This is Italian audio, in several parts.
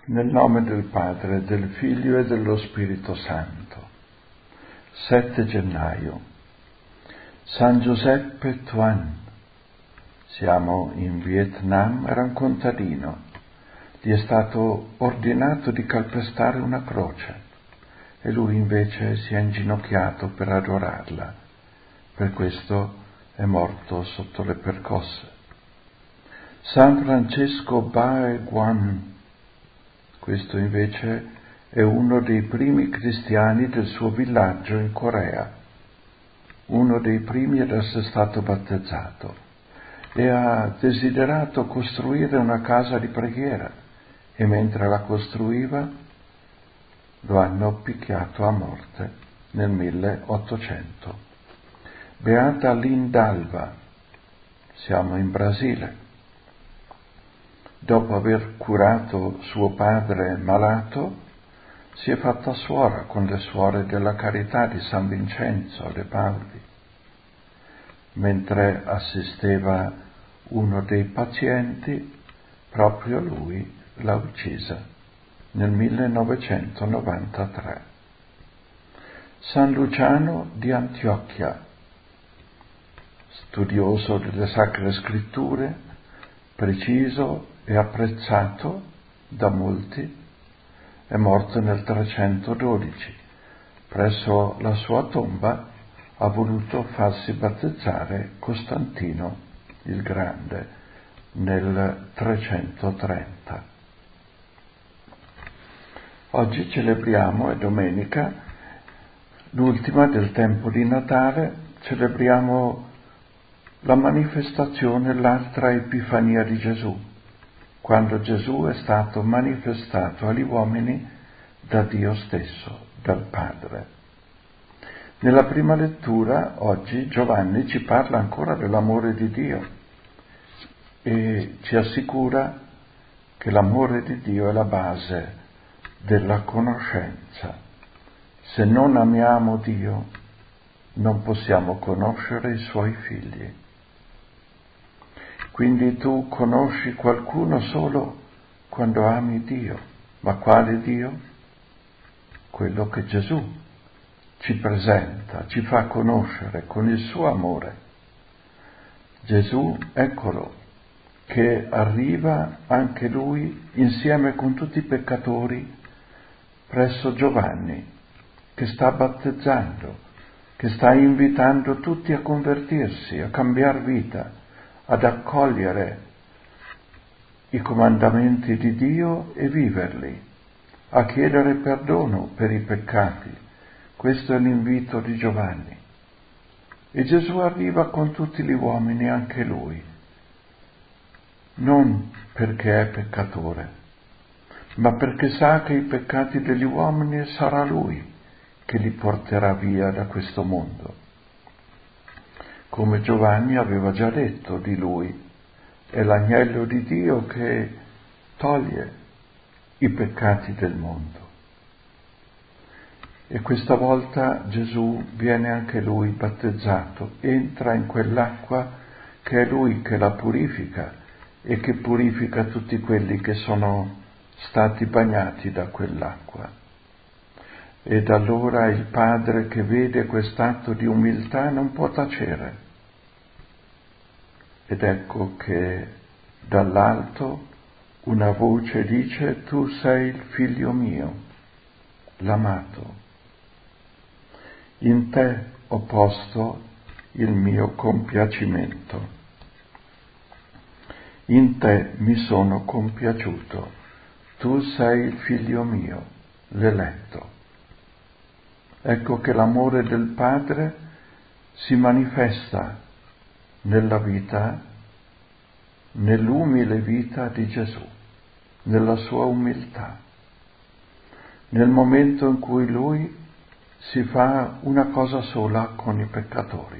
Nel nome del Padre, del Figlio e dello Spirito Santo. 7 gennaio. San Giuseppe Thuan. Siamo in Vietnam, era un contadino. Gli è stato ordinato di calpestare una croce e lui invece si è inginocchiato per adorarla. Per questo è morto sotto le percosse. San Francesco Bae Guan. Questo invece è uno dei primi cristiani del suo villaggio in Corea, uno dei primi ad essere stato battezzato, e ha desiderato costruire una casa di preghiera e mentre la costruiva lo hanno picchiato a morte nel 1800. Beata Lindalva, siamo in Brasile. Dopo aver curato suo padre malato, si è fatta suora con le suore della Carità di San Vincenzo de Pauli. Mentre assisteva uno dei pazienti, proprio lui l'ha uccisa nel 1993. San Luciano di Antiochia, studioso delle Sacre Scritture, preciso e apprezzato da molti, è morto nel 312. Presso la sua tomba ha voluto farsi battezzare Costantino il Grande nel 330. Oggi celebriamo, è domenica, l'ultima del tempo di Natale, celebriamo la manifestazione, l'altra Epifania di Gesù, quando Gesù è stato manifestato agli uomini da Dio stesso, dal Padre. Nella prima lettura, oggi, Giovanni ci parla ancora dell'amore di Dio e ci assicura che l'amore di Dio è la base della conoscenza. Se non amiamo Dio, non possiamo conoscere i Suoi figli. Quindi tu conosci qualcuno solo quando ami Dio. Ma quale Dio? Quello che Gesù ci presenta, ci fa conoscere con il suo amore. Gesù, eccolo, che arriva anche lui insieme con tutti i peccatori presso Giovanni, che sta battezzando, che sta invitando tutti a convertirsi, a cambiare vita, ad accogliere i comandamenti di Dio e viverli, a chiedere perdono per i peccati. Questo è l'invito di Giovanni. E Gesù arriva con tutti gli uomini, anche lui, non perché è peccatore, ma perché sa che i peccati degli uomini sarà lui che li porterà via da questo mondo. Come Giovanni aveva già detto di lui, è l'agnello di Dio che toglie i peccati del mondo. E questa volta Gesù viene anche lui battezzato, entra in quell'acqua che è lui che la purifica e che purifica tutti quelli che sono stati bagnati da quell'acqua. Ed allora il Padre, che vede quest'atto di umiltà, non può tacere. Ed ecco che dall'alto una voce dice: tu sei il figlio mio, l'amato. In te ho posto il mio compiacimento. In te mi sono compiaciuto. Tu sei il figlio mio, l'eletto. Ecco che l'amore del Padre si manifesta nella vita, nell'umile vita di Gesù, nella sua umiltà, nel momento in cui lui si fa una cosa sola con i peccatori.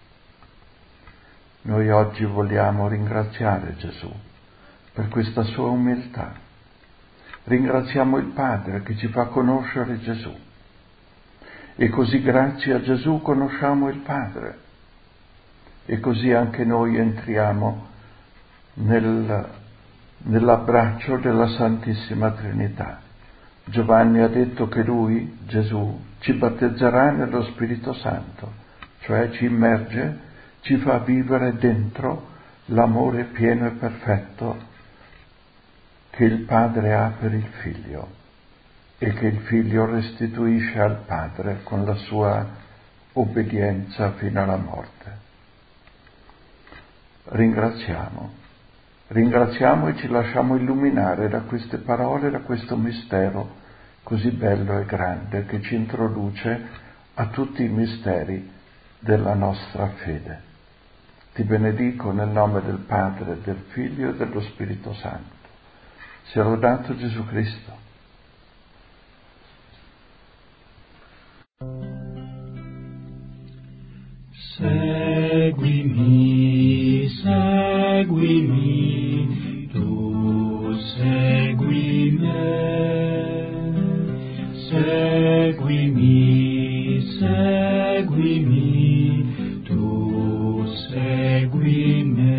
Noi oggi vogliamo ringraziare Gesù per questa sua umiltà. Ringraziamo il Padre che ci fa conoscere Gesù. E così grazie a Gesù conosciamo il Padre. E così anche noi entriamo nell'abbraccio della Santissima Trinità. Giovanni ha detto che lui, Gesù, ci battezzerà nello Spirito Santo, cioè ci immerge, ci fa vivere dentro l'amore pieno e perfetto che il Padre ha per il Figlio e che il Figlio restituisce al Padre con la sua obbedienza fino alla morte. Ringraziamo e ci lasciamo illuminare da queste parole, da questo mistero così bello e grande che ci introduce a tutti i misteri della nostra fede. Ti benedico nel nome del Padre, del Figlio e dello Spirito Santo. Sia lodato Gesù Cristo. Seguimi, seguimi, tu segui me. Seguimi, seguimi, tu segui me.